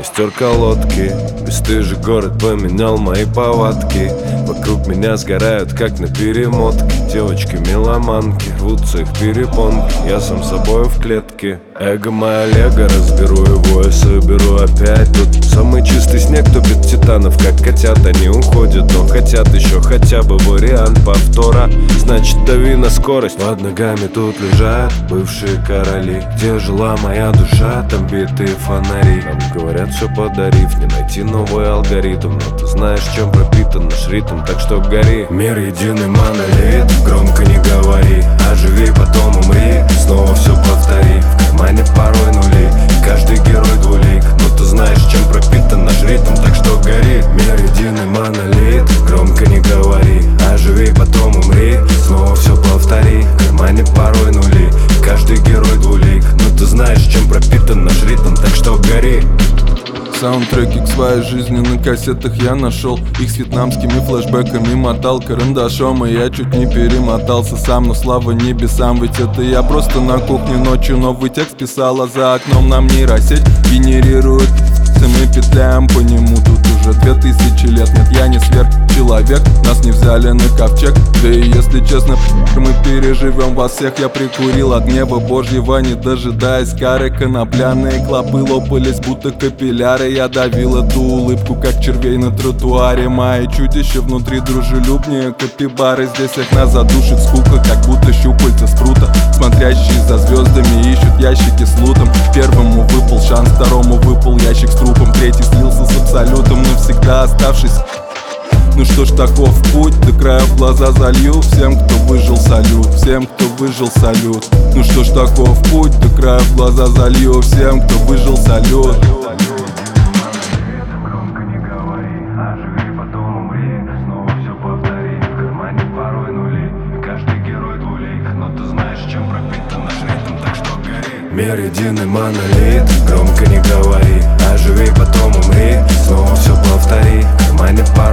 я стер колодки. Бесстыжий город поменял мои повадки. Вокруг меня сгорают, как на перемотке. Девочки-меломанки, рвутся их перепонки. Я сам собой в клетке. Эго моя лего, разберу его и соберу опять. Тут самый чистый снег топит титанов, как котят. Они уходят, но хотят еще хотя бы вариант повтора. Значит, дави на скорость. Под ногами тут лежат бывшие короли. Где жила моя душа, там битые фонари. Нам говорят, все подарив, не найти новый алгоритм. Но ты знаешь, чем пропитан наш ритм, так что гори. Мир единый монолит, громко не говори. Оживи, потом умри, снова все повтори. В кармане порой нули, каждый герой двулик. Но ты знаешь, чем пропитан наш ритм, так что гори. Мир единый монолит, громко не говори. Оживи, потом умри, снова все повтори. В кармане порой нули, каждый герой двулик. Но ты знаешь, чем пропитан наш ритм, так что гори. Саундтреки к своей жизни на кассетах я нашел. Их с вьетнамскими флешбэками мотал карандашом. И я чуть не перемотался сам, но слава небесам. Ведь это я просто на кухне ночью новый текст писал. А за окном нам нейросеть генерирует. Мы петляем по нему тут уже 2000 лет. Нет, я не сверхчеловек, нас не взяли на ковчег. Да и если честно, мы переживем вас всех. Я прикурил от гнева Божьего, не дожидаясь кары. Конопляные клопы лопались, будто капилляры. Я давил эту улыбку, как червей на тротуаре. Мои чудища внутри дружелюбнее капибары. Здесь их нас задушит скука, как будто щупальца спрута. Смотрящие за звездами ищут ящики с лутом. Первому выпал шанс, второму выпал ящик с трупом. Третий слился с абсолютом, навсегда оставшись. Ну что ж, таков путь, до краев глаза залью. Всем, кто выжил, салют, всем, кто выжил, салют. Ну что ж, таков путь, до краев глаза залью. Всем, кто выжил, салют. Громко не говори, оживи, потом умри. Снова все повтори, в кармане порой нули. Каждый герой двулик, но ты знаешь, чем пропитан наш ритм, так что гори. Мир единый монолит, громко не говори. Оживи, потом умри, снова все повтори. В кармане порой